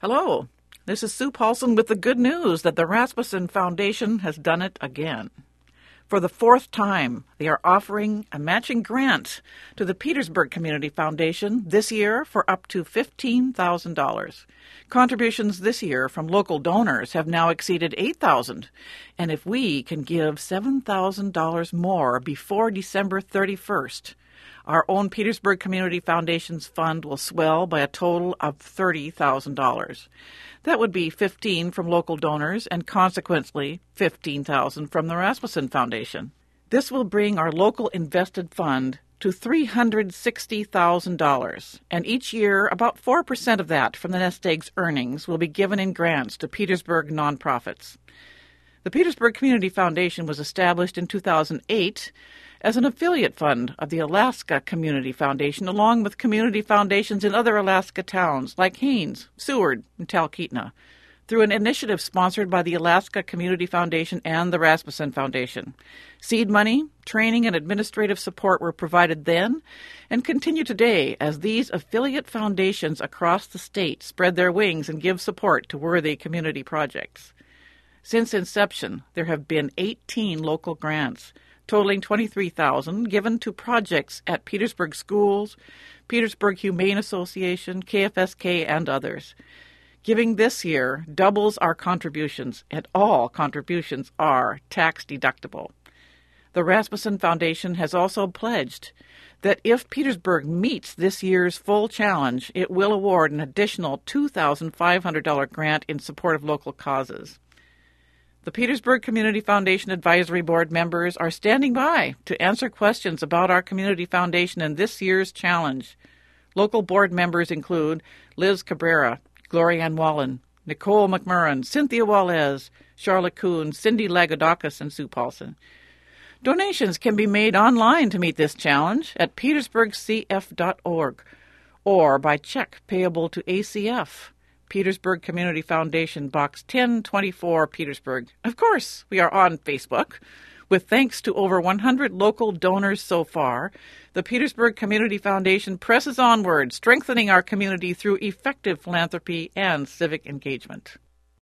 Hello, this is Sue Paulson with the good news that the Rasmussen Foundation has done it again. For the fourth time, they are offering a matching grant to the Petersburg Community Foundation this year for up to $15,000. Contributions this year from local donors have now exceeded $8,000, and if we can give $7,000 more before December 31st, our own Petersburg Community Foundation's fund will swell by a total of $30,000. That would be $15,000 from local donors and consequently $15,000 from the Rasmussen Foundation. This will bring our local invested fund to $360,000, and each year about 4% of that from the nest egg's earnings will be given in grants to Petersburg nonprofits. The Petersburg Community Foundation was established in 2008 as an affiliate fund of the Alaska Community Foundation, along with community foundations in other Alaska towns like Haines, Seward, and Talkeetna, through an initiative sponsored by the Alaska Community Foundation and the Rasmussen Foundation. Seed money, training, and administrative support were provided then and continue today as these affiliate foundations across the state spread their wings and give support to worthy community projects. Since inception, there have been 18 local grants, totaling $23,000 given to projects at Petersburg Schools, Petersburg Humane Association, KFSK, and others. Giving this year doubles our contributions, and all contributions are tax-deductible. The Rasmussen Foundation has also pledged that if Petersburg meets this year's full challenge, it will award an additional $2,500 grant in support of local causes. The Petersburg Community Foundation Advisory Board members are standing by to answer questions about our Community Foundation and this year's challenge. Local board members include Liz Cabrera, Gloria Ann Wallen, Nicole McMurran, Cynthia Wallace, Charlotte Kuhn, Cindy Lagodakis, and Sue Paulson. Donations can be made online to meet this challenge at petersburgcf.org or by check payable to ACF. Petersburg Community Foundation, Box 1024, Petersburg. Of course, we are on Facebook. With thanks to over 100 local donors so far, the Petersburg Community Foundation presses onward, strengthening our community through effective philanthropy and civic engagement.